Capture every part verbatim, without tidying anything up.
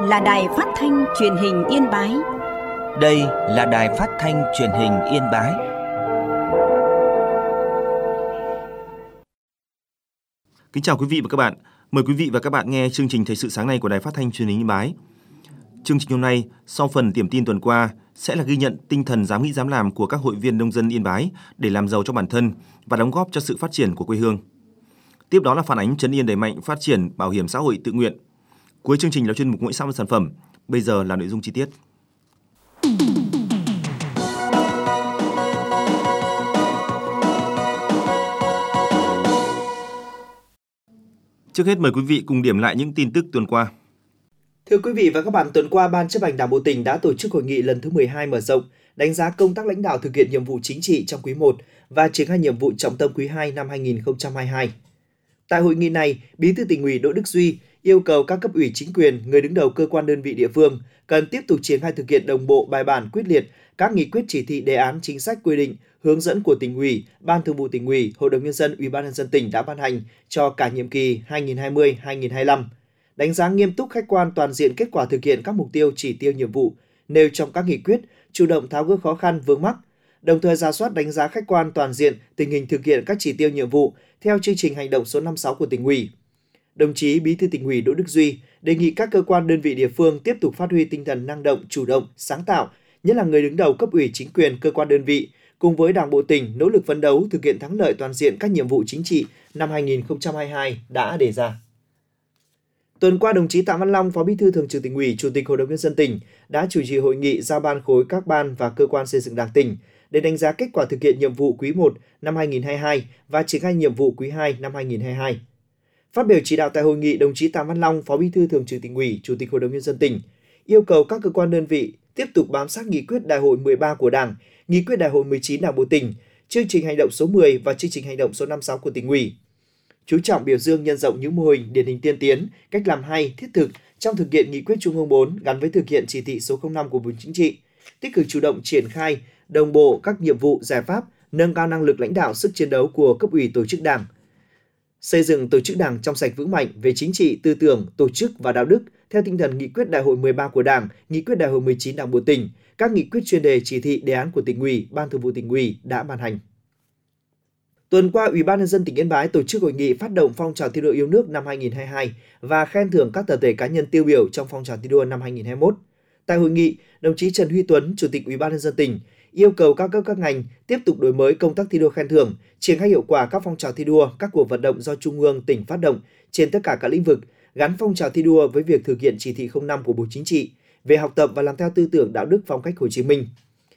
là Đài Phát thanh Truyền hình Yên Bái. Đây là Đài Phát thanh Truyền hình Yên Bái. Kính chào quý vị và các bạn. Mời quý vị và các bạn nghe chương trình Thời sự sáng nay của Đài Phát thanh Truyền hình Yên Bái. Chương trình hôm nay, sau phần điểm tin tuần qua, sẽ là ghi nhận tinh thần dám nghĩ dám làm của các hội viên nông dân Yên Bái để làm giàu cho bản thân và đóng góp cho sự phát triển của quê hương. Tiếp đó là phản ánh Trấn Yên đẩy mạnh phát triển bảo hiểm xã hội tự nguyện. Cuối chương trình là chuyên mục mỗi xã một sản phẩm. Bây giờ là nội dung chi tiết. Trước hết mời quý vị cùng điểm lại những tin tức tuần qua. Thưa quý vị và các bạn, tuần qua Ban Chấp hành Đảng bộ tỉnh đã tổ chức hội nghị lần thứ mười hai mở rộng, đánh giá công tác lãnh đạo thực hiện nhiệm vụ chính trị trong quý một và triển khai nhiệm vụ trọng tâm quý hai năm hai nghìn không trăm hai mươi hai. Tại hội nghị này, Bí thư Tỉnh ủy Đỗ Đức Duy yêu cầu các cấp ủy chính quyền, người đứng đầu cơ quan đơn vị địa phương cần tiếp tục triển khai thực hiện đồng bộ, bài bản, quyết liệt các nghị quyết, chỉ thị, đề án, chính sách, quy định, hướng dẫn của Tỉnh ủy, Ban Thường vụ Tỉnh ủy, Hội đồng nhân dân, Ủy ban nhân dân tỉnh đã ban hành cho cả nhiệm kỳ hai nghìn không trăm hai mươi đến hai nghìn không trăm hai mươi lăm. Đánh giá nghiêm túc, khách quan, toàn diện kết quả thực hiện các mục tiêu, chỉ tiêu, nhiệm vụ nêu trong các nghị quyết, chủ động tháo gỡ khó khăn vướng mắc, đồng thời rà soát đánh giá khách quan toàn diện tình hình thực hiện các chỉ tiêu, nhiệm vụ theo chương trình hành động số năm mươi sáu của Tỉnh ủy. Đồng chí Bí thư Tỉnh ủy Đỗ Đức Duy đề nghị các cơ quan đơn vị địa phương tiếp tục phát huy tinh thần năng động, chủ động, sáng tạo, nhất là người đứng đầu cấp ủy chính quyền, cơ quan đơn vị, cùng với Đảng bộ tỉnh nỗ lực phấn đấu thực hiện thắng lợi toàn diện các nhiệm vụ chính trị năm hai nghìn không trăm hai mươi hai đã đề ra. Tuần qua, đồng chí Tạ Văn Long, Phó Bí thư Thường trực Tỉnh ủy, Chủ tịch Hội đồng nhân dân tỉnh đã chủ trì hội nghị giao ban khối các ban và cơ quan xây dựng Đảng tỉnh để đánh giá kết quả thực hiện nhiệm vụ quý một năm hai nghìn không trăm hai mươi hai và triển khai nhiệm vụ quý hai năm hai nghìn không trăm hai mươi hai. Phát biểu chỉ đạo tại hội nghị, đồng chí Tạ Văn Long, Phó Bí thư Thường trực Tỉnh ủy, Chủ tịch Hội đồng nhân dân tỉnh yêu cầu các cơ quan đơn vị tiếp tục bám sát nghị quyết Đại hội mười ba của Đảng, nghị quyết Đại hội mười chín Đảng bộ tỉnh, chương trình hành động số mười và chương trình hành động số năm mươi sáu của Tỉnh ủy. Chú trọng biểu dương, nhân rộng những mô hình điển hình tiên tiến, cách làm hay, thiết thực trong thực hiện nghị quyết Trung ương bốn gắn với thực hiện chỉ thị số không năm của Bộ Chính trị, tích cực chủ động triển khai đồng bộ các nhiệm vụ, giải pháp, nâng cao năng lực lãnh đạo, sức chiến đấu của cấp ủy, tổ chức Đảng, xây dựng tổ chức Đảng trong sạch vững mạnh về chính trị, tư tưởng, tổ chức và đạo đức theo tinh thần nghị quyết Đại hội mười ba của Đảng, nghị quyết Đại hội mười chín Đảng bộ tỉnh, các nghị quyết, chuyên đề, chỉ thị, đề án của Tỉnh ủy, Ban Thường vụ Tỉnh ủy đã ban hành. Tuần qua, Ủy ban nhân dân tỉnh Yên Bái tổ chức hội nghị phát động phong trào thi đua yêu nước năm hai nghìn không trăm hai mươi hai và khen thưởng các tập thể, cá nhân tiêu biểu trong phong trào thi đua năm hai nghìn không trăm hai mươi mốt. Tại hội nghị, đồng chí Trần Huy Tuấn, Chủ tịch Ủy ban nhân dân tỉnh yêu cầu các cấp các ngành tiếp tục đổi mới công tác thi đua khen thưởng, triển khai hiệu quả các phong trào thi đua, các cuộc vận động do Trung ương, tỉnh phát động trên tất cả các lĩnh vực, gắn phong trào thi đua với việc thực hiện chỉ thị không năm của Bộ Chính trị về học tập và làm theo tư tưởng, đạo đức, phong cách Hồ Chí Minh.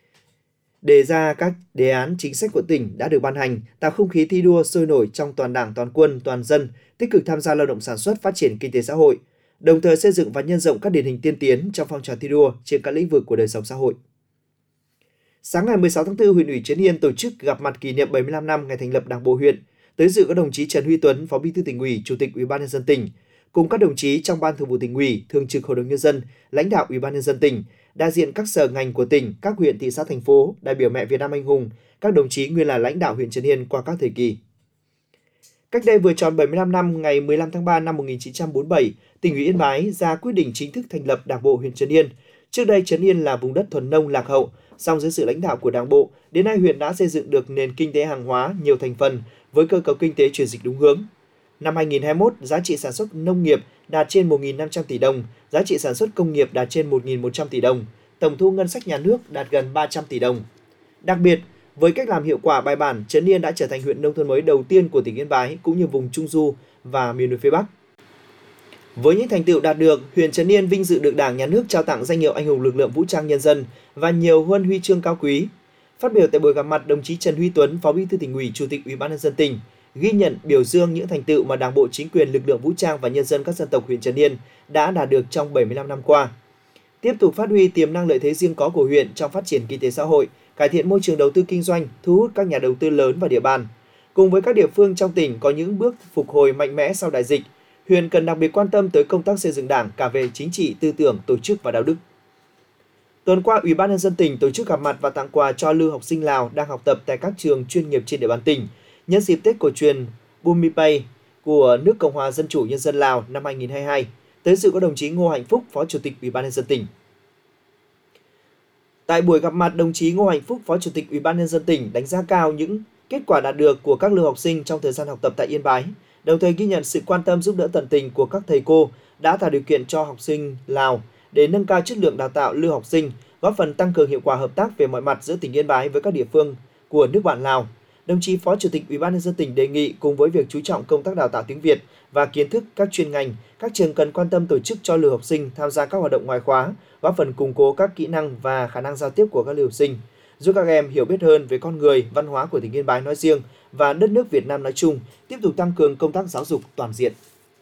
Đề ra các đề án, chính sách của tỉnh đã được ban hành, tạo không khí thi đua sôi nổi trong toàn Đảng, toàn quân, toàn dân, tích cực tham gia lao động sản xuất, phát triển kinh tế xã hội, đồng thời xây dựng và nhân rộng các điển hình tiên tiến trong phong trào thi đua trên các lĩnh vực của đời sống xã hội. Sáng ngày mười sáu tháng tư, Huyện ủy Trấn Yên tổ chức gặp mặt kỷ niệm bảy mươi lăm năm ngày thành lập Đảng bộ huyện. Tới dự có đồng chí Trần Huy Tuấn, Phó Bí thư Tỉnh ủy, Chủ tịch Ủy ban nhân dân tỉnh, cùng các đồng chí trong Ban Thường vụ Tỉnh ủy, Thường trực Hội đồng nhân dân, lãnh đạo Ủy ban nhân dân tỉnh, đại diện các sở ngành của tỉnh, các huyện, thị xã, thành phố, đại biểu mẹ Việt Nam anh hùng, các đồng chí nguyên là lãnh đạo huyện Trấn Yên qua các thời kỳ. Cách đây vừa tròn bảy mươi lăm năm, ngày mười lăm tháng ba năm một nghìn chín trăm bốn mươi bảy, Tỉnh ủy Yên Bái ra quyết định chính thức thành lập Đảng bộ huyện Trấn Yên. Trước đây, Trấn Yên là vùng đất thuần nông lạc hậu, song dưới sự lãnh đạo của Đảng bộ, đến nay huyện đã xây dựng được nền kinh tế hàng hóa nhiều thành phần với cơ cấu kinh tế chuyển dịch đúng hướng. Năm hai nghìn không trăm hai mươi mốt, giá trị sản xuất nông nghiệp đạt trên một nghìn năm trăm tỷ đồng, giá trị sản xuất công nghiệp đạt trên một nghìn một trăm tỷ đồng, tổng thu ngân sách nhà nước đạt gần ba trăm tỷ đồng. Đặc biệt, với cách làm hiệu quả bài bản, Trấn Yên đã trở thành huyện nông thôn mới đầu tiên của tỉnh Yên Bái cũng như vùng Trung Du và miền núi phía Bắc. Với những thành tựu đạt được, huyện Trấn Yên vinh dự được Đảng, Nhà nước trao tặng danh hiệu Anh hùng lực lượng vũ trang nhân dân và nhiều huân huy chương cao quý. Phát biểu tại buổi gặp mặt, đồng chí Trần Huy Tuấn, Phó Bí thư Tỉnh ủy, Chủ tịch Ủy ban nhân dân tỉnh ghi nhận, biểu dương những thành tựu mà Đảng bộ, chính quyền, lực lượng vũ trang và nhân dân các dân tộc huyện Trấn Yên đã đạt được trong bảy mươi lăm năm qua. Tiếp tục phát huy tiềm năng, lợi thế riêng có của huyện trong phát triển kinh tế xã hội, cải thiện môi trường đầu tư kinh doanh, thu hút các nhà đầu tư lớn vào địa bàn. Cùng với các địa phương trong tỉnh có những bước phục hồi mạnh mẽ sau đại dịch, huyện cần đặc biệt quan tâm tới công tác xây dựng Đảng cả về chính trị, tư tưởng, tổ chức và đạo đức. Tuần qua, Ủy ban nhân dân tỉnh tổ chức gặp mặt và tặng quà cho lưu học sinh Lào đang học tập tại các trường chuyên nghiệp trên địa bàn tỉnh nhân dịp Tết cổ truyền Bumipay của nước Cộng hòa Dân chủ Nhân dân Lào năm hai nghìn không trăm hai mươi hai. Tới dự có đồng chí Ngô Hạnh Phúc, Phó Chủ tịch Ủy ban nhân dân tỉnh. Tại buổi gặp mặt, đồng chí Ngô Hạnh Phúc, Phó Chủ tịch Ủy ban nhân dân tỉnh đánh giá cao những kết quả đạt được của các lưu học sinh trong thời gian học tập tại Yên Bái, đồng thời ghi nhận sự quan tâm giúp đỡ tận tình của các thầy cô đã tạo điều kiện cho học sinh Lào để nâng cao chất lượng đào tạo lưu học sinh, góp phần tăng cường hiệu quả hợp tác về mọi mặt giữa tỉnh Yên Bái với các địa phương của nước bạn Lào. Đồng chí Phó Chủ tịch Ủy ban nhân dân tỉnh đề nghị cùng với việc chú trọng công tác đào tạo tiếng Việt và kiến thức các chuyên ngành, các trường cần quan tâm tổ chức cho lưu học sinh tham gia các hoạt động ngoại khóa, góp phần củng cố các kỹ năng và khả năng giao tiếp của các lưu học sinh, giúp các em hiểu biết hơn về con người, văn hóa của tỉnh Yên Bái nói riêng và đất nước Việt Nam nói chung, tiếp tục tăng cường công tác giáo dục toàn diện.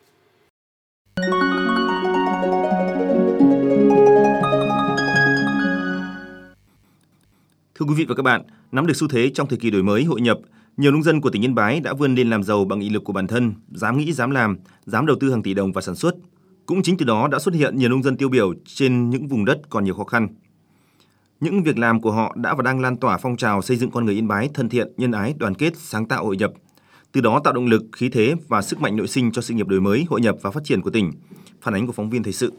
Thưa quý vị và các bạn, nắm được xu thế trong thời kỳ đổi mới, hội nhập, nhiều nông dân của tỉnh Yên Bái đã vươn lên làm giàu bằng nghị lực của bản thân, dám nghĩ, dám làm, dám đầu tư hàng tỷ đồng vào sản xuất. Cũng chính từ đó đã xuất hiện nhiều nông dân tiêu biểu trên những vùng đất còn nhiều khó khăn. Những việc làm của họ đã và đang lan tỏa phong trào xây dựng con người Yên Bái thân thiện, nhân ái, đoàn kết, sáng tạo, hội nhập. Từ đó tạo động lực, khí thế và sức mạnh nội sinh cho sự nghiệp đổi mới, hội nhập và phát triển của tỉnh. Phản ánh của phóng viên thời sự.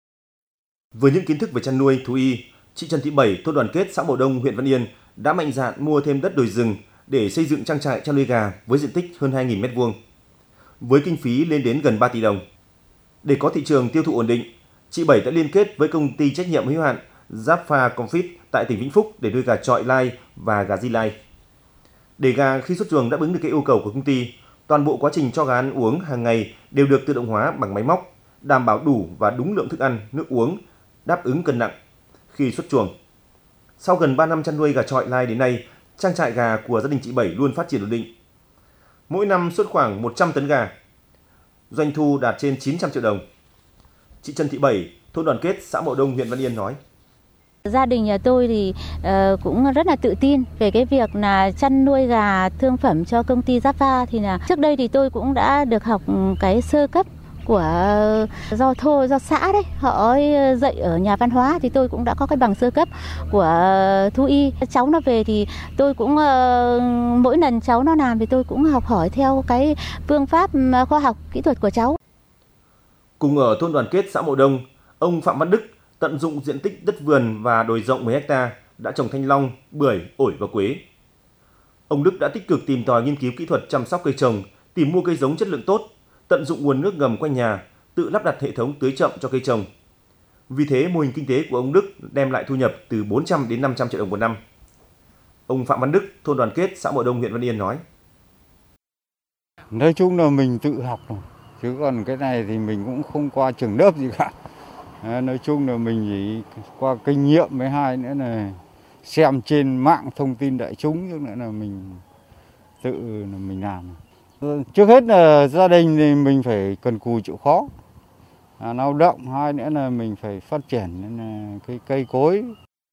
Với những kiến thức về chăn nuôi, thú y, chị Trần Thị Bảy, thôn Đoàn Kết, xã Mậu Đông, huyện Văn Yên đã mạnh dạn mua thêm đất đồi rừng để xây dựng trang trại chăn nuôi gà với diện tích hơn hai nghìn mét vuông, với kinh phí lên đến gần ba tỷ đồng. Để có thị trường tiêu thụ ổn định, chị Bảy đã liên kết với công ty trách nhiệm hữu hạn Zapfa Confit tại tỉnh Vĩnh Phúc để nuôi gà chọi lai và gà di lai. Để gà khi xuất chuồng đáp ứng được cái yêu cầu của công ty, toàn bộ quá trình cho gà ăn uống hàng ngày đều được tự động hóa bằng máy móc, đảm bảo đủ và đúng lượng thức ăn, nước uống, đáp ứng cân nặng khi xuất chuồng. Sau gần ba năm chăn nuôi gà chọi lai đến nay, trang trại gà của gia đình chị Bảy luôn phát triển ổn định. Mỗi năm xuất khoảng một trăm tấn gà, doanh thu đạt trên chín trăm triệu đồng. Chị Trần Thị Bảy, thôn Đoàn Kết, xã Mậu Đông, huyện Văn Yên nói: Gia đình nhà tôi thì uh, cũng rất là tự tin về cái việc là chăn nuôi gà thương phẩm cho công ty Zapfa. Thì là trước đây thì tôi cũng đã được học cái sơ cấp của do thô do xã đấy, họ dạy ở nhà văn hóa, thì tôi cũng đã có cái bằng sơ cấp của thú y. Cháu nó về thì tôi cũng uh, mỗi lần cháu nó làm thì tôi cũng học hỏi theo cái phương pháp khoa học kỹ thuật của cháu. Cùng ở thôn Đoàn Kết, xã Mậu Đông, ông Phạm Văn Đức tận dụng diện tích đất vườn và đồi rộng mười héc ta đã trồng thanh long, bưởi, ổi và quế. Ông Đức đã tích cực tìm tòi nghiên cứu kỹ thuật chăm sóc cây trồng, tìm mua cây giống chất lượng tốt, tận dụng nguồn nước ngầm quanh nhà, tự lắp đặt hệ thống tưới chậm cho cây trồng. Vì thế, mô hình kinh tế của ông Đức đem lại thu nhập từ bốn trăm đến năm trăm triệu đồng một năm. Ông Phạm Văn Đức, thôn Đoàn Kết, xã Mậu Đông, huyện Văn Yên nói: Nói chung là mình tự học, chứ còn cái này thì mình cũng không qua trường lớp gì cả. Nói chung là mình chỉ qua kinh nghiệm, với hai nữa là xem trên mạng thông tin đại chúng, chứ nữa là mình tự là mình làm. Trước hết là gia đình thì mình phải cần cù chịu khó, à, lao động, hai nữa là mình phải phát triển nên là cái cây cối.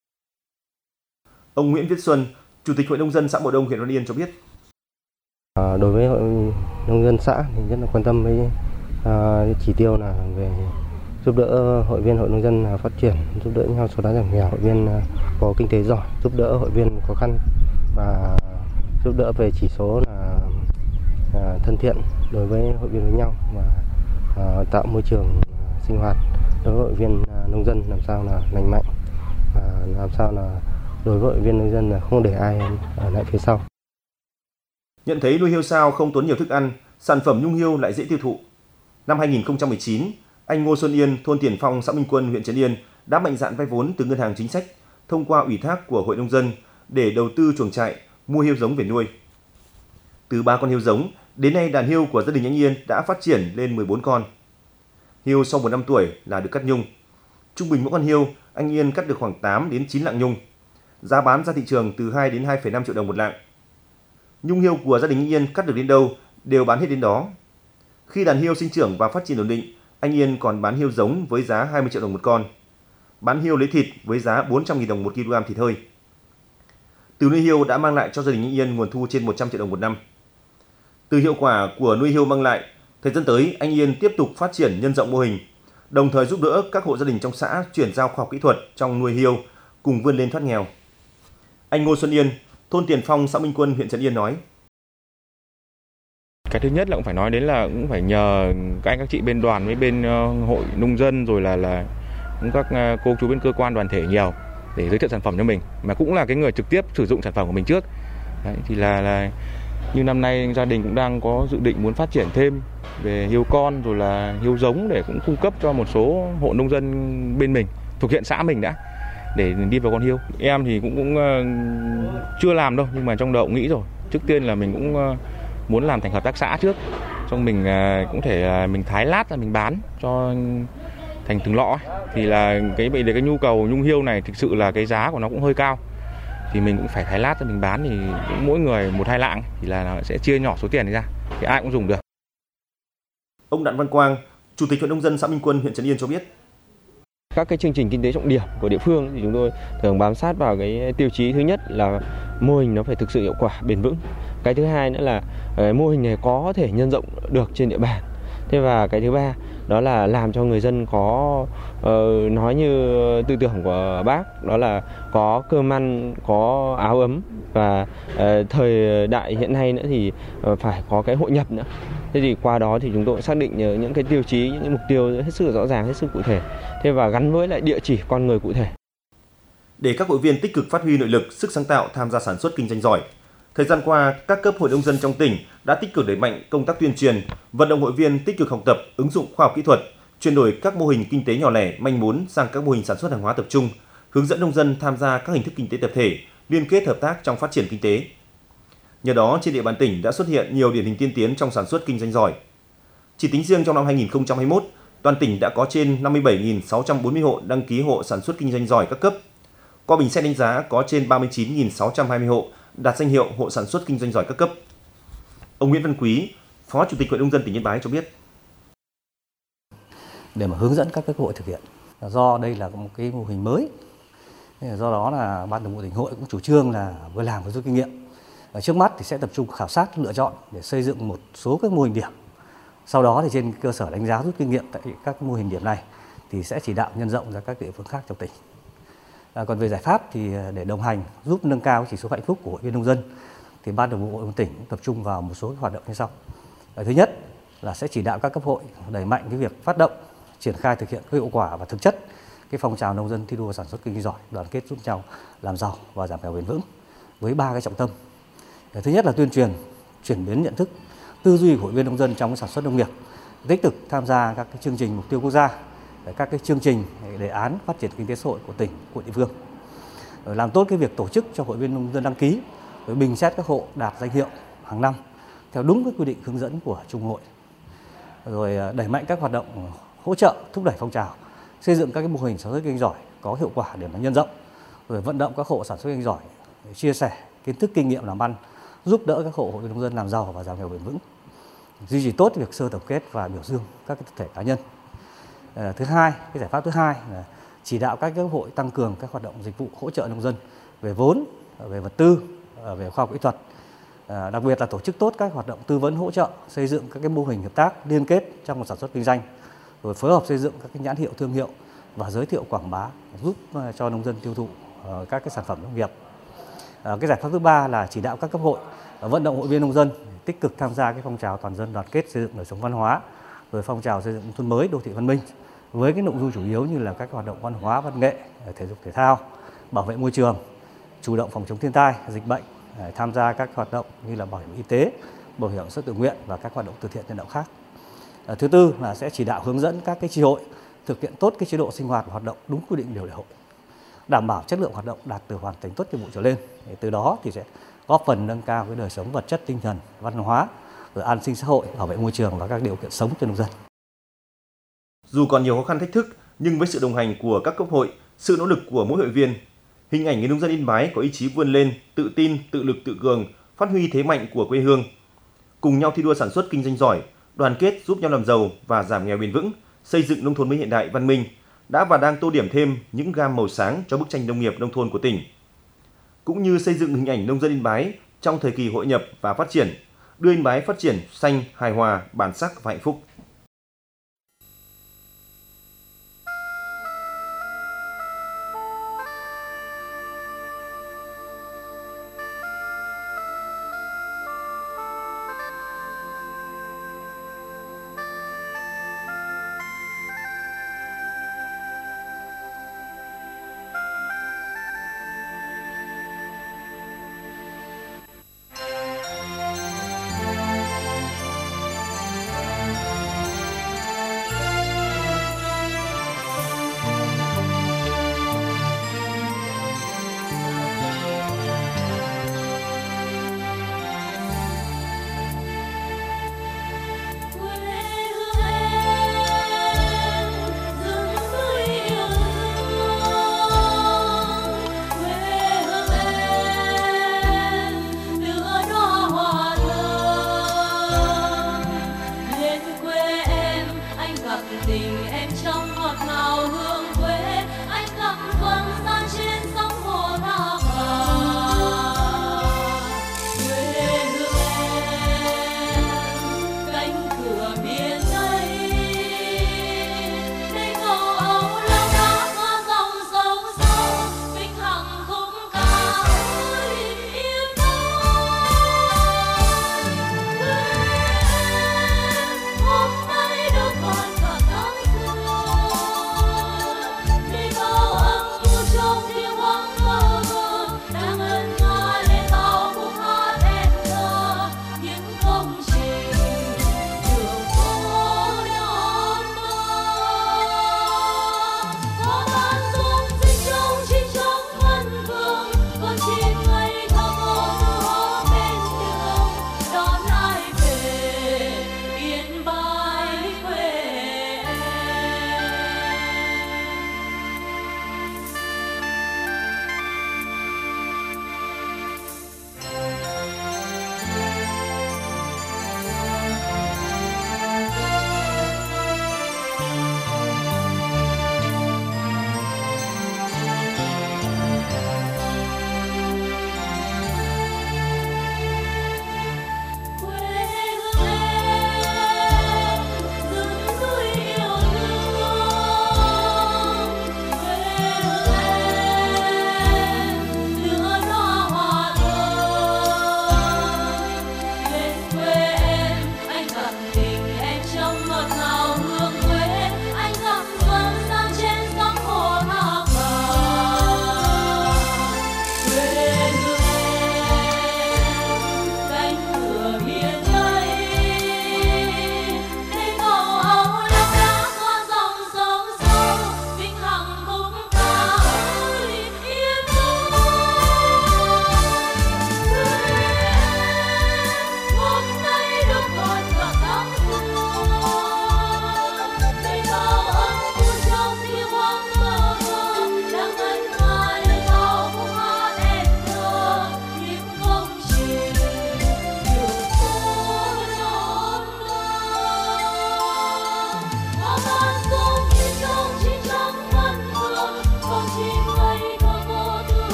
Ông Nguyễn Viết Xuân, Chủ tịch Hội nông dân xã Mậu Đông, huyện Văn Yên cho biết: à, đối với Hội nông dân xã thì rất là quan tâm với à, chỉ tiêu là về giúp đỡ hội viên hội nông dân phát triển, giúp đỡ nhau xóa đói giảm nghèo, hội viên có kinh tế giỏi, giúp đỡ hội viên khó khăn và giúp đỡ về chỉ số là à, thân thiện đối với hội viên với nhau và à, tạo môi trường sinh hoạt đối với hội viên à, nông dân làm sao là lành mạnh, và làm sao là đối với hội viên nông dân là không để ai ở lại phía sau. Nhận thấy nuôi hươu sao không tốn nhiều thức ăn, sản phẩm nhung hươu lại dễ tiêu thụ. Năm hai nghìn không trăm mười chín, anh Ngô Xuân Yên, thôn Tiền Phong, xã Minh Quân, huyện Trấn Yên đã mạnh dạn vay vốn từ ngân hàng chính sách thông qua ủy thác của hội nông dân để đầu tư chuồng trại, mua hươu giống về nuôi. Từ ba con hươu giống, đến nay đàn hươu của gia đình anh Yên đã phát triển lên mười bốn con. Hươu sau một năm tuổi là được cắt nhung. Trung bình mỗi con hươu, anh Yên cắt được khoảng tám đến chín lạng nhung. Giá bán ra thị trường từ hai đến hai phẩy năm triệu đồng một lạng. Nhung hươu của gia đình anh Yên cắt được đến đâu đều bán hết đến đó. Khi đàn hươu sinh trưởng và phát triển ổn định, anh Yên còn bán hươu giống với giá hai mươi triệu đồng một con. Bán hươu lấy thịt với giá bốn trăm nghìn đồng một kg thịt hơi. Từ nuôi hươu đã mang lại cho gia đình anh Yên nguồn thu trên một trăm triệu đồng một năm. Từ hiệu quả của nuôi hươu mang lại, thời gian tới anh Yên tiếp tục phát triển nhân rộng mô hình, đồng thời giúp đỡ các hộ gia đình trong xã chuyển giao khoa học kỹ thuật trong nuôi hươu cùng vươn lên thoát nghèo. Anh Ngô Xuân Yên, thôn Tiền Phong, xã Minh Quân, huyện Trấn Yên nói: cái thứ nhất là cũng phải nói đến là cũng phải nhờ các anh các chị bên đoàn với bên uh, hội nông dân rồi là là các uh, cô chú bên cơ quan đoàn thể nhiều để giới thiệu sản phẩm cho mình, mà cũng là cái người trực tiếp sử dụng sản phẩm của mình trước. Đấy, thì là, là như năm nay gia đình cũng đang có dự định muốn phát triển thêm về hiêu con rồi là hiêu giống để cũng cung cấp cho một số hộ nông dân bên mình thuộc huyện xã mình đã để đi vào con hiêu. Em thì cũng cũng uh, chưa làm đâu, nhưng mà trong đầu cũng nghĩ rồi. Trước tiên là mình cũng uh, muốn làm thành hợp tác xã trước, xong mình uh, cũng thể uh, mình thái lát ra mình bán cho thành từng lọ ấy. Thì là cái để cái nhu cầu nhung hiêu này thực sự là cái giá của nó cũng hơi cao, thì mình cũng phải thái lát ra mình bán, thì mỗi người một hai lạng thì là nó sẽ chia nhỏ số tiền này ra thì ai cũng dùng được. Ông Đặng Văn Quang, Chủ tịch Hội nông dân xã Minh Quân, huyện Trấn Yên cho biết. Các cái chương trình kinh tế trọng điểm của địa phương thì chúng tôi thường bám sát vào cái tiêu chí thứ nhất là mô hình nó phải thực sự hiệu quả, bền vững. Cái thứ hai nữa là mô hình này có thể nhân rộng được trên địa bàn. Thế và cái thứ ba đó là làm cho người dân có uh, nói như tư tưởng của bác, đó là có cơm ăn, có áo ấm, và uh, thời đại hiện nay nữa thì uh, phải có cái hội nhập nữa. Thế thì qua đó thì chúng tôi xác định những cái tiêu chí, những cái mục tiêu hết sức rõ ràng, hết sức cụ thể. Thế và gắn với lại địa chỉ con người cụ thể. Để các hội viên tích cực phát huy nội lực, sức sáng tạo tham gia sản xuất kinh doanh giỏi, thời gian qua, các cấp hội nông dân trong tỉnh đã tích cực đẩy mạnh công tác tuyên truyền, vận động hội viên tích cực học tập, ứng dụng khoa học kỹ thuật, chuyển đổi các mô hình kinh tế nhỏ lẻ, manh mún sang các mô hình sản xuất hàng hóa tập trung, hướng dẫn nông dân tham gia các hình thức kinh tế tập thể, liên kết hợp tác trong phát triển kinh tế. Nhờ đó, trên địa bàn tỉnh đã xuất hiện nhiều điển hình tiên tiến trong sản xuất kinh doanh giỏi. Chỉ tính riêng trong năm hai nghìn không trăm hai mươi mốt, toàn tỉnh đã có trên năm mươi bảy nghìn sáu trăm bốn mươi hộ đăng ký hộ sản xuất kinh doanh giỏi các cấp. Qua bình xét đánh giá có trên ba mươi chín nghìn sáu trăm hai mươi hộ đạt danh hiệu hộ sản xuất kinh doanh giỏi các cấp. Ông Nguyễn Văn Quý, Phó Chủ tịch Hội nông dân tỉnh Yên Bái cho biết. Để mà hướng dẫn các cấp hội thực hiện, do đây là một cái mô hình mới, do đó là ban thường vụ tỉnh hội cũng chủ trương là vừa làm vừa rút kinh nghiệm. Ở trước mắt thì sẽ tập trung khảo sát, lựa chọn để xây dựng một số các mô hình điểm. Sau đó thì trên cơ sở đánh giá rút kinh nghiệm tại các mô hình điểm này thì sẽ chỉ đạo nhân rộng ra các địa phương khác trong tỉnh. À, còn về giải pháp thì để đồng hành giúp nâng cao chỉ số hạnh phúc của hội viên nông dân thì ban thường vụ hội nông tỉnh tập trung vào một số hoạt động như sau. À, thứ nhất là sẽ chỉ đạo các cấp hội đẩy mạnh cái việc phát động, triển khai thực hiện có hiệu quả và thực chất cái phong trào nông dân thi đua sản xuất kinh doanh giỏi, đoàn kết giúp nhau làm giàu và giảm nghèo bền vững với ba cái trọng tâm. À, thứ nhất là tuyên truyền, chuyển biến nhận thức, tư duy của hội viên nông dân trong sản xuất nông nghiệp, tích cực tham gia các cái chương trình mục tiêu quốc gia, các cái chương trình đề án phát triển kinh tế xã hội của tỉnh, của địa phương. Rồi làm tốt cái việc tổ chức cho hội viên nông dân đăng ký, rồi bình xét các hộ đạt danh hiệu hàng năm theo đúng cái quy định hướng dẫn của Trung hội. Rồi đẩy mạnh các hoạt động hỗ trợ thúc đẩy phong trào, xây dựng các cái mô hình sản xuất kinh doanh giỏi có hiệu quả để mà nhân rộng, rồi vận động các hộ sản xuất kinh doanh giỏi để chia sẻ kiến thức kinh nghiệm làm ăn, giúp đỡ các hộ hội viên nông dân làm giàu và giảm nghèo bền vững. Duy trì tốt việc sơ tổng kết và biểu dương các tập thể cá nhân. À, thứ hai, cái giải pháp thứ hai là chỉ đạo các cấp hội tăng cường các hoạt động dịch vụ hỗ trợ nông dân về vốn, về vật tư, về khoa học kỹ thuật. À, đặc biệt là tổ chức tốt các hoạt động tư vấn hỗ trợ, xây dựng các cái mô hình hợp tác liên kết trong sản xuất kinh doanh, rồi phối hợp xây dựng các cái nhãn hiệu thương hiệu và giới thiệu quảng bá giúp cho nông dân tiêu thụ uh, các cái sản phẩm nông nghiệp. À, cái giải pháp thứ ba là chỉ đạo các cấp hội uh, vận động hội viên nông dân tích cực tham gia cái phong trào toàn dân đoàn kết xây dựng đời sống văn hóa, rồi phong trào xây dựng nông thôn mới, đô thị văn minh với cái nội dung chủ yếu như là các hoạt động văn hóa, văn nghệ, thể dục thể thao, bảo vệ môi trường, chủ động phòng chống thiên tai, dịch bệnh, tham gia các hoạt động như là bảo hiểm y tế, bảo hiểm xã hội tự nguyện và các hoạt động từ thiện nhân đạo khác. À, thứ tư là sẽ chỉ đạo hướng dẫn các cái chi hội thực hiện tốt cái chế độ sinh hoạt và hoạt động đúng quy định điều lệ hội, đảm bảo chất lượng hoạt động đạt từ hoàn thành tốt nhiệm vụ trở lên. Để từ đó thì sẽ góp phần nâng cao cái đời sống vật chất, tinh thần, văn hóa, rồi an sinh xã hội, bảo vệ môi trường và các điều kiện sống cho nông dân. Dù còn nhiều khó khăn thách thức, nhưng với sự đồng hành của các cấp hội, sự nỗ lực của mỗi hội viên, hình ảnh người nông dân Yên Bái có ý chí vươn lên, tự tin, tự lực tự cường, phát huy thế mạnh của quê hương, cùng nhau thi đua sản xuất kinh doanh giỏi, đoàn kết giúp nhau làm giàu và giảm nghèo bền vững, xây dựng nông thôn mới hiện đại văn minh, đã và đang tô điểm thêm những gam màu sáng cho bức tranh nông nghiệp nông thôn của tỉnh, cũng như xây dựng hình ảnh nông dân Yên Bái trong thời kỳ hội nhập và phát triển, đưa Yên Bái phát triển xanh, hài hòa, bản sắc và hạnh phúc.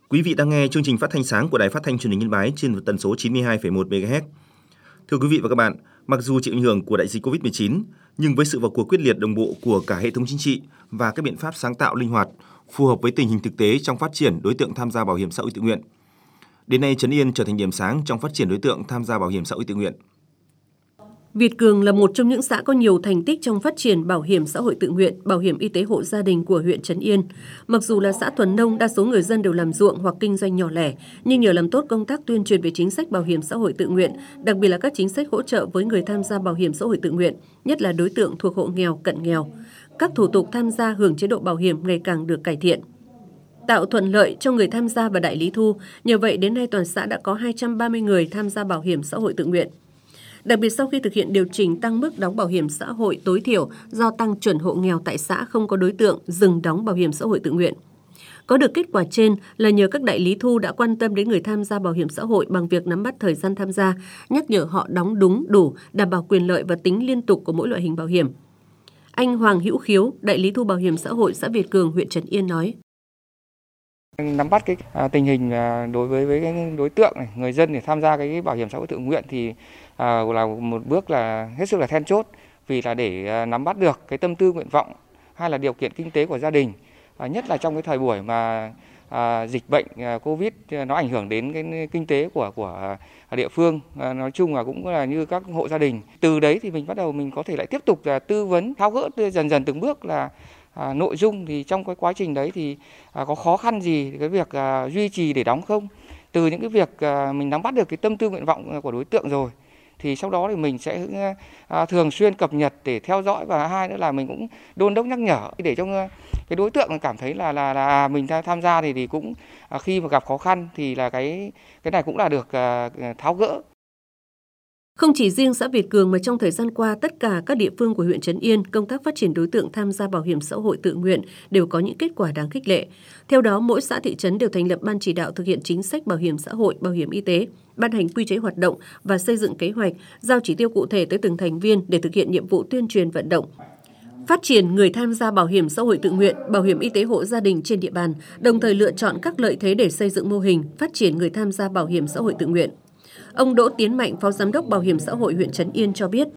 Quý vị đang nghe chương trình phát thanh sáng của Đài Phát thanh Truyền hình Yên Bái trên tần số chín mươi hai phẩy một mê ga héc. Thưa quý vị và các bạn, mặc dù chịu ảnh hưởng của đại dịch covid mười chín, nhưng với sự vào cuộc quyết liệt đồng bộ của cả hệ thống chính trị và các biện pháp sáng tạo linh hoạt, phù hợp với tình hình thực tế trong phát triển đối tượng tham gia bảo hiểm xã hội tự nguyện, đến nay Trấn Yên trở thành điểm sáng trong phát triển đối tượng tham gia bảo hiểm xã hội tự nguyện. Việt Cường là một trong những xã có nhiều thành tích trong phát triển bảo hiểm xã hội tự nguyện, bảo hiểm y tế hộ gia đình của huyện Trấn Yên. Mặc dù là xã thuần nông, đa số người dân đều làm ruộng hoặc kinh doanh nhỏ lẻ, nhưng nhờ làm tốt công tác tuyên truyền về chính sách bảo hiểm xã hội tự nguyện, đặc biệt là các chính sách hỗ trợ với người tham gia bảo hiểm xã hội tự nguyện, nhất là đối tượng thuộc hộ nghèo, cận nghèo. Các thủ tục tham gia hưởng chế độ bảo hiểm ngày càng được cải thiện, tạo thuận lợi cho người tham gia và đại lý thu. Nhờ vậy, đến nay toàn xã đã có hai trăm ba mươi người tham gia bảo hiểm xã hội tự nguyện. Đặc biệt sau khi thực hiện điều chỉnh tăng mức đóng bảo hiểm xã hội tối thiểu do tăng chuẩn hộ nghèo tại xã không có đối tượng dừng đóng bảo hiểm xã hội tự nguyện. Có được kết quả trên là nhờ các đại lý thu đã quan tâm đến người tham gia bảo hiểm xã hội bằng việc nắm bắt thời gian tham gia, nhắc nhở họ đóng đúng, đủ, đảm bảo quyền lợi và tính liên tục của mỗi loại hình bảo hiểm. Anh Hoàng Hữu Khiếu, đại lý thu bảo hiểm xã hội xã Việt Cường, huyện Trấn Yên nói: Nắm bắt cái à, tình hình à, đối với với cái đối tượng này, người dân để tham gia cái bảo hiểm xã hội tự nguyện thì à, là một bước là hết sức là then chốt, vì là để à, nắm bắt được cái tâm tư nguyện vọng hay là điều kiện kinh tế của gia đình, à, nhất là trong cái thời buổi mà à, dịch bệnh à, Covid nó ảnh hưởng đến cái kinh tế của của à, địa phương, à, nói chung là cũng là như các hộ gia đình. Từ đấy thì mình bắt đầu mình có thể lại tiếp tục là tư vấn tháo gỡ dần dần từng bước là À, nội dung thì trong cái quá trình đấy thì à, có khó khăn gì cái việc à, duy trì để đóng không, từ những cái việc à, mình nắm bắt được cái tâm tư nguyện vọng của đối tượng rồi thì sau đó thì mình sẽ à, thường xuyên cập nhật để theo dõi, và hai nữa là mình cũng đôn đốc nhắc nhở để cho cái đối tượng cảm thấy là là là mình tham gia thì thì cũng à, khi mà gặp khó khăn thì là cái cái này cũng là được à, tháo gỡ. Không chỉ riêng xã Việt Cường mà trong thời gian qua, tất cả các địa phương của huyện Trấn Yên, công tác phát triển đối tượng tham gia bảo hiểm xã hội tự nguyện đều có những kết quả đáng khích lệ. Theo đó, mỗi xã thị trấn đều thành lập ban chỉ đạo thực hiện chính sách bảo hiểm xã hội, bảo hiểm y tế, ban hành quy chế hoạt động và xây dựng kế hoạch, giao chỉ tiêu cụ thể tới từng thành viên để thực hiện nhiệm vụ tuyên truyền vận động, phát triển người tham gia bảo hiểm xã hội tự nguyện, bảo hiểm y tế hộ gia đình trên địa bàn, đồng thời lựa chọn các lợi thế để xây dựng mô hình phát triển người tham gia bảo hiểm xã hội tự nguyện. Ông Đỗ Tiến Mạnh, Phó Giám đốc Bảo hiểm xã hội huyện Trấn Yên cho biết: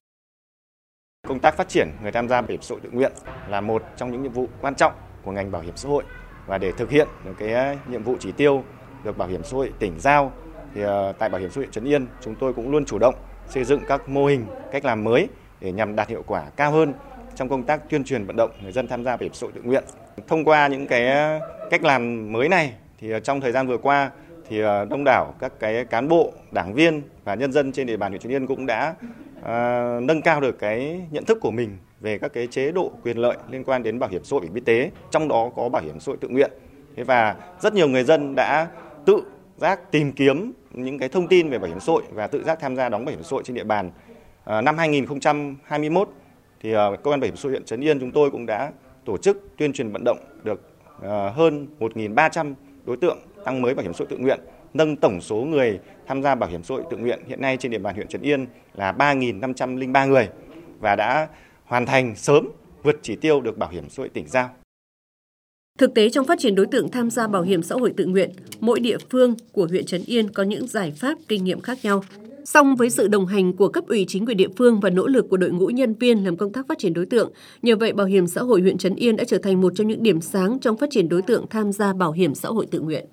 Công tác phát triển người tham gia bảo hiểm xã hội tự nguyện là một trong những nhiệm vụ quan trọng của ngành bảo hiểm xã hội, và để thực hiện được cái nhiệm vụ chỉ tiêu được bảo hiểm xã hội tỉnh giao thì tại Bảo hiểm xã hội huyện Trấn Yên chúng tôi cũng luôn chủ động xây dựng các mô hình, cách làm mới để nhằm đạt hiệu quả cao hơn trong công tác tuyên truyền vận động người dân tham gia bảo hiểm xã hội tự nguyện. Thông qua những cái cách làm mới này thì trong thời gian vừa qua thì đông đảo các cái cán bộ, đảng viên và nhân dân trên địa bàn huyện Trấn Yên cũng đã uh, nâng cao được cái nhận thức của mình về các cái chế độ quyền lợi liên quan đến bảo hiểm xã hội, bảo hiểm y tế, trong đó có bảo hiểm xã hội tự nguyện. Thế và rất nhiều người dân đã tự giác tìm kiếm những cái thông tin về bảo hiểm xã hội và tự giác tham gia đóng bảo hiểm xã hội trên địa bàn. Uh, năm hai nghìn không trăm hai mươi mốt thì uh, cơ quan bảo hiểm xã hội huyện Trấn Yên chúng tôi cũng đã tổ chức tuyên truyền vận động được uh, hơn một nghìn ba trăm đối tượng tăng mới bảo hiểm xã hội tự nguyện, nâng tổng số người tham gia bảo hiểm xã hội tự nguyện hiện nay trên địa bàn huyện Trấn Yên là ba nghìn năm trăm lẻ ba người và đã hoàn thành sớm vượt chỉ tiêu được bảo hiểm xã hội tỉnh giao. Thực tế trong phát triển đối tượng tham gia bảo hiểm xã hội tự nguyện, mỗi địa phương của huyện Trấn Yên có những giải pháp, kinh nghiệm khác nhau. Song với sự đồng hành của cấp ủy chính quyền địa phương và nỗ lực của đội ngũ nhân viên làm công tác phát triển đối tượng, nhờ vậy Bảo hiểm xã hội huyện Trấn Yên đã trở thành một trong những điểm sáng trong phát triển đối tượng tham gia bảo hiểm xã hội tự nguyện.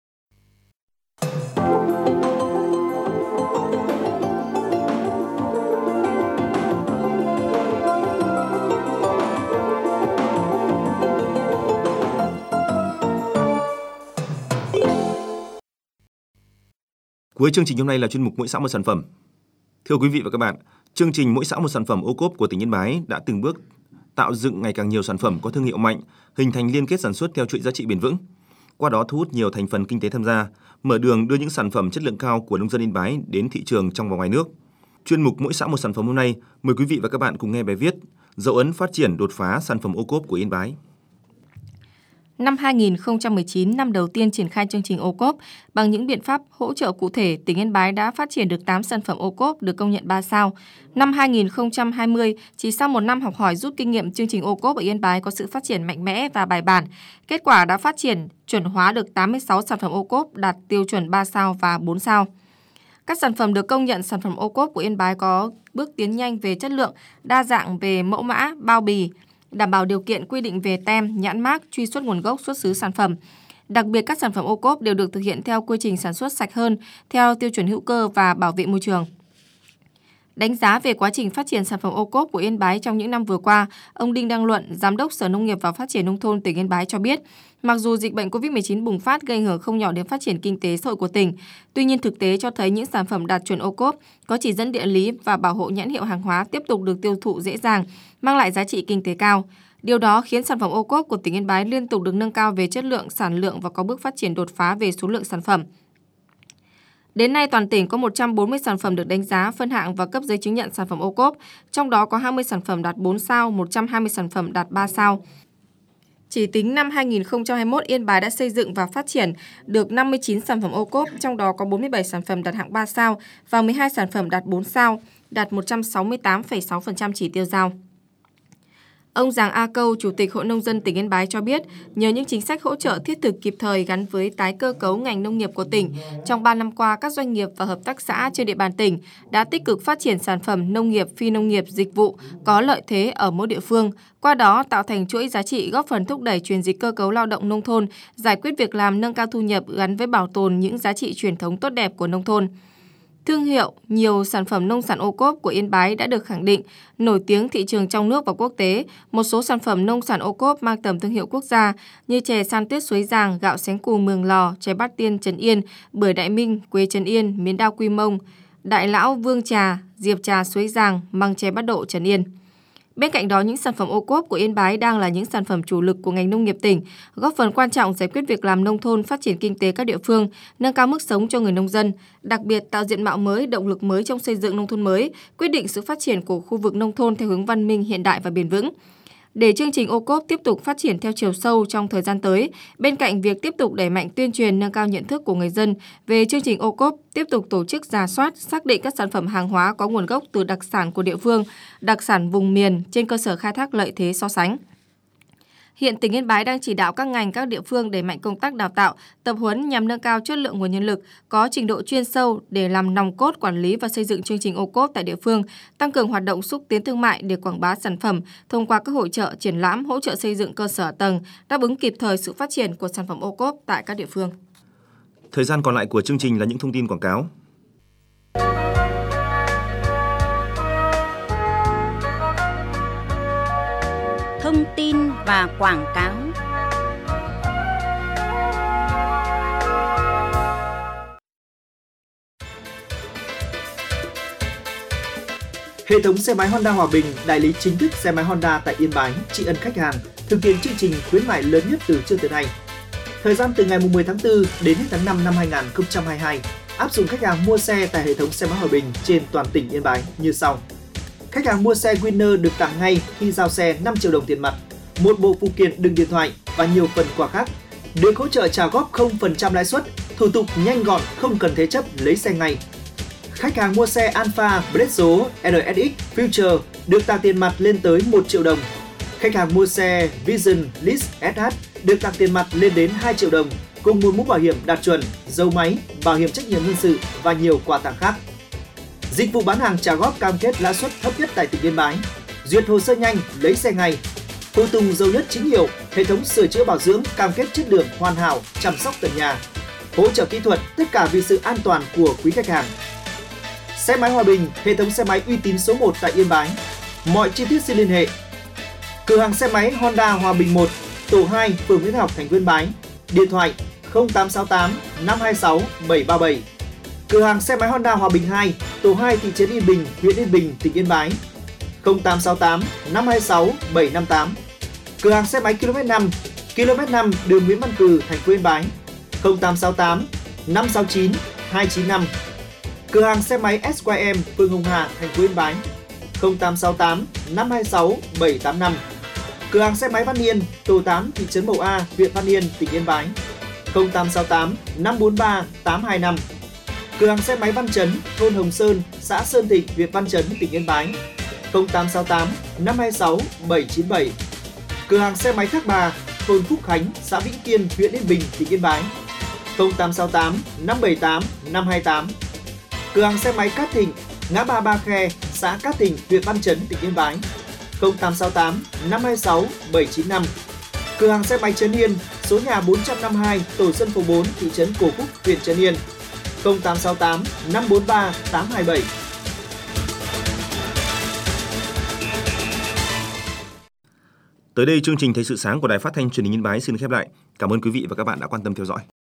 Cuối chương trình hôm nay là chuyên mục Mỗi xã một sản phẩm. Thưa quý vị và các bạn, chương trình Mỗi xã một sản phẩm ô cốp của tỉnh Yên Bái đã từng bước tạo dựng ngày càng nhiều sản phẩm có thương hiệu mạnh, hình thành liên kết sản xuất theo chuỗi giá trị bền vững. Qua đó thu hút nhiều thành phần kinh tế tham gia, mở đường đưa những sản phẩm chất lượng cao của nông dân Yên Bái đến thị trường trong và ngoài nước. Chuyên mục Mỗi xã một sản phẩm hôm nay, mời quý vị và các bạn cùng nghe bài viết Dấu ấn phát triển đột phá sản phẩm ô cốp của Yên Bái. Năm hai nghìn không trăm mười chín, năm đầu tiên triển khai chương trình ô cốp, bằng những biện pháp hỗ trợ cụ thể, tỉnh Yên Bái đã phát triển được tám sản phẩm ô cốp được công nhận ba sao. Năm hai nghìn không trăm hai mươi, chỉ sau một năm học hỏi rút kinh nghiệm, chương trình ô cốp ở Yên Bái có sự phát triển mạnh mẽ và bài bản. Kết quả đã phát triển chuẩn hóa được tám mươi sáu sản phẩm ô cốp đạt tiêu chuẩn ba sao và bốn sao. Các sản phẩm được công nhận sản phẩm ô cốp của Yên Bái có bước tiến nhanh về chất lượng, đa dạng về mẫu mã, bao bì, đảm bảo điều kiện quy định về tem, nhãn mác, truy xuất nguồn gốc xuất xứ sản phẩm. Đặc biệt, các sản phẩm ô cốp đều được thực hiện theo quy trình sản xuất sạch hơn, theo tiêu chuẩn hữu cơ và bảo vệ môi trường. Đánh giá về quá trình phát triển sản phẩm ô cốp của Yên Bái trong những năm vừa qua, ông Đinh Đăng Luận, Giám đốc Sở Nông nghiệp và Phát triển Nông thôn tỉnh Yên Bái cho biết, mặc dù dịch bệnh covid mười chín bùng phát gây ảnh hưởng không nhỏ đến phát triển kinh tế xã hội của tỉnh, tuy nhiên thực tế cho thấy những sản phẩm đạt chuẩn ô cốp, có chỉ dẫn địa lý và bảo hộ nhãn hiệu hàng hóa tiếp tục được tiêu thụ dễ dàng, mang lại giá trị kinh tế cao. Điều đó khiến sản phẩm ô cốp của tỉnh Yên Bái liên tục được nâng cao về chất lượng, sản lượng và có bước phát triển đột phá về số lượng sản phẩm. Đến nay, toàn tỉnh có một trăm bốn mươi sản phẩm được đánh giá, phân hạng và cấp giấy chứng nhận sản phẩm ô cốp, trong đó có hai mươi sản phẩm đạt bốn sao, một trăm hai mươi sản phẩm đạt ba sao. Chỉ tính năm hai nghìn không trăm hai mươi mốt, Yên Bái đã xây dựng và phát triển được năm mươi chín sản phẩm ô cốp, trong đó có bốn mươi bảy sản phẩm đạt hạng ba sao và mười hai sản phẩm đạt bốn sao, đạt một trăm sáu mươi tám phẩy sáu phần trăm chỉ tiêu giao. Ông Giàng A Câu, Chủ tịch Hội Nông dân tỉnh Yên Bái cho biết, nhờ những chính sách hỗ trợ thiết thực kịp thời gắn với tái cơ cấu ngành nông nghiệp của tỉnh, trong ba năm qua, các doanh nghiệp và hợp tác xã trên địa bàn tỉnh đã tích cực phát triển sản phẩm nông nghiệp, phi nông nghiệp, dịch vụ có lợi thế ở mỗi địa phương, qua đó tạo thành chuỗi giá trị góp phần thúc đẩy chuyển dịch cơ cấu lao động nông thôn, giải quyết việc làm, nâng cao thu nhập gắn với bảo tồn những giá trị truyền thống tốt đẹp của nông thôn. Thương hiệu, nhiều sản phẩm nông sản ô cốp của Yên Bái đã được khẳng định, nổi tiếng thị trường trong nước và quốc tế. Một số sản phẩm nông sản ô cốp mang tầm thương hiệu quốc gia như chè san tuyết Suối Giàng, gạo Xén Cù Mường Lò, chè Bát Tiên Trấn Yên, bưởi Đại Minh, quế Trấn Yên, miến đao Quy Mông, đại lão Vương Trà, diệp trà Suối Giàng, măng chè Bát Độ Trấn Yên. Bên cạnh đó, những sản phẩm ô cốp của Yên Bái đang là những sản phẩm chủ lực của ngành nông nghiệp tỉnh, góp phần quan trọng giải quyết việc làm nông thôn, phát triển kinh tế các địa phương, nâng cao mức sống cho người nông dân, đặc biệt tạo diện mạo mới, động lực mới trong xây dựng nông thôn mới, quyết định sự phát triển của khu vực nông thôn theo hướng văn minh, hiện đại và bền vững. Để chương trình ô cốp tiếp tục phát triển theo chiều sâu trong thời gian tới, bên cạnh việc tiếp tục đẩy mạnh tuyên truyền nâng cao nhận thức của người dân về chương trình ô cốp, tiếp tục tổ chức rà soát, xác định các sản phẩm hàng hóa có nguồn gốc từ đặc sản của địa phương, đặc sản vùng miền trên cơ sở khai thác lợi thế so sánh. Hiện tỉnh Yên Bái đang chỉ đạo các ngành, các địa phương đẩy mạnh công tác đào tạo, tập huấn nhằm nâng cao chất lượng nguồn nhân lực, có trình độ chuyên sâu để làm nòng cốt quản lý và xây dựng chương trình ô cốp tại địa phương, tăng cường hoạt động xúc tiến thương mại để quảng bá sản phẩm thông qua các hội chợ, triển lãm, hỗ trợ xây dựng cơ sở tầng, đáp ứng kịp thời sự phát triển của sản phẩm ô cốp tại các địa phương. Thời gian còn lại của chương trình là những thông tin quảng cáo. Thông tin và quảng cáo. Hệ thống xe máy Honda Hòa Bình, đại lý chính thức xe máy Honda tại Yên Bái, tri ân khách hàng, thực hiện chương trình khuyến mại lớn nhất từ trước tới nay. Thời gian từ ngày mười tháng tư đến hết tháng năm năm hai nghìn không trăm hai mươi hai, áp dụng khách hàng mua xe tại hệ thống xe máy Hòa Bình trên toàn tỉnh Yên Bái như sau. Khách hàng mua xe Winner được tặng ngay khi giao xe năm triệu đồng tiền mặt, một bộ phụ kiện đựng điện thoại và nhiều phần quà khác. Được hỗ trợ trả góp không phần trăm lãi suất, thủ tục nhanh gọn, không cần thế chấp, lấy xe ngay. Khách hàng mua xe Alfa, Bledso, rờ ét ích, Future được tặng tiền mặt lên tới một triệu đồng. Khách hàng mua xe Vision, List ét hát được tặng tiền mặt lên đến hai triệu đồng, cùng một mũ bảo hiểm đạt chuẩn, dầu máy, bảo hiểm trách nhiệm dân sự và nhiều quà tặng khác. Dịch vụ bán hàng trả góp cam kết lãi suất thấp nhất tại tỉnh Yên Bái. Duyệt hồ sơ nhanh, lấy xe ngay. Phụ tùng dầu nhất chính hiệu, hệ thống sửa chữa bảo dưỡng cam kết chất lượng hoàn hảo, chăm sóc tận nhà. Hỗ trợ kỹ thuật, tất cả vì sự an toàn của quý khách hàng. Xe máy Hòa Bình, hệ thống xe máy uy tín số một tại Yên Bái. Mọi chi tiết xin liên hệ. Cửa hàng xe máy Honda Hòa Bình một, tổ hai, phường Nguyễn Học, thành phố Yên Bái. Điện thoại không tám sáu tám năm hai sáu bảy ba bảy. Cửa hàng xe máy Honda Hòa Bình hai, tổ hai, thị trấn Yên Bình, huyện Yên Bình, tỉnh Yên Bái. không tám sáu tám năm hai sáu bảy năm tám. Cửa hàng xe máy ki lô mét năm, ki lô mét năm, đường Nguyễn Văn Cừ, thành phố Yên Bái. không tám sáu tám năm sáu chín hai chín năm. Cửa hàng xe máy ét quy em, phường Hồng Hà, thành phố Yên Bái. không tám sáu tám năm hai sáu bảy tám năm. Cửa hàng xe máy Văn Yên, tổ tám, thị trấn Mậu A, huyện Văn Yên, tỉnh Yên Bái. không tám sáu tám năm bốn ba tám hai năm. Cửa hàng xe máy Văn Chấn, thôn Hồng Sơn, xã Sơn Thịnh, huyện Văn Chấn, tỉnh Yên Bái. không tám sáu tám năm hai sáu bảy chín bảy. Cửa hàng xe máy Thác Bà, thôn Phúc Khánh, xã Vĩnh Kiên, huyện Yên Bình, tỉnh Yên Bái. không tám sáu tám năm bảy tám năm hai tám. Cửa hàng xe máy Cát Thịnh, ngã ba Ba Khe, xã Cát Thịnh, huyện Văn Chấn, tỉnh Yên Bái. không tám sáu tám năm hai sáu bảy chín năm. Cửa hàng xe máy Trấn Yên, số nhà bốn trăm năm mươi hai, tổ dân phố bốn, thị trấn Cổ Phúc, huyện Trấn Yên. không tám sáu tám năm bốn ba tám hai bảy. Tới đây chương trình Thời sự sáng của Đài Phát thanh Truyền hình Yên Bái xin khép lại. Cảm ơn quý vị và các bạn đã quan tâm theo dõi.